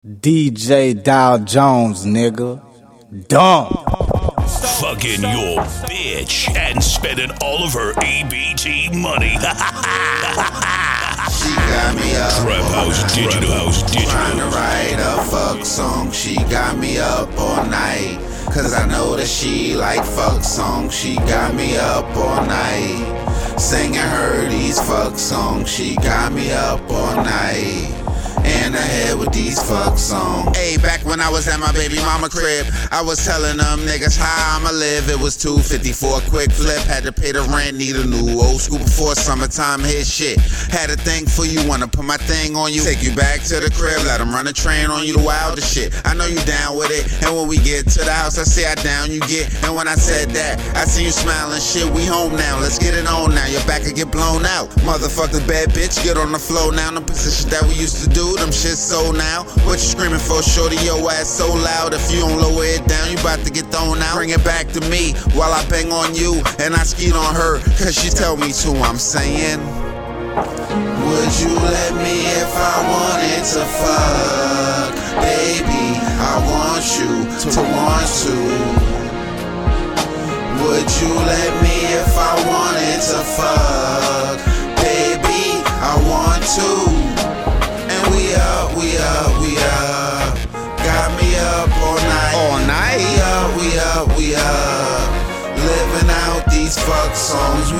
DJ Dow Jones, nigga. Dumb. Fucking your bitch and spending all of her EBT money. She got me up Trap House Digital. trying to write a fuck song. She got me up all night, cause I know that she like fuck songs. She got me up all night, singing her these fuck songs. She got me up all night, in the head with these fuck songs. Hey, back when I was at my baby mama crib, I was telling them niggas how I'ma live. It was $250 for a quick flip. Had to pay the rent, need a new old school before summertime hit shit. Had a thing for you, wanna put my thing on you. Take you back to the crib, let them run a train on you, the wildest shit. I know you down with it, and when we get to the house, I say how down you get. And when I said that, I see you smiling, shit, we home now. Let's get it on now, your back could get blown out. Motherfucker, bad bitch, get on the floor now. The position that we used to do, them shit so now. What you screaming for, shorty, your ass so loud. If you don't lower it down, you about to get thrown out. Bring it back to me, while I bang on you, and I skeet on her, cause she tell me to. I'm saying, would you let me if I wanted to fuck? Baby, I want you to want to. Would you let me if I wanted to fuck? Baby, I want to. And we up, got me up all night. All night? We up, living out these fuck songs.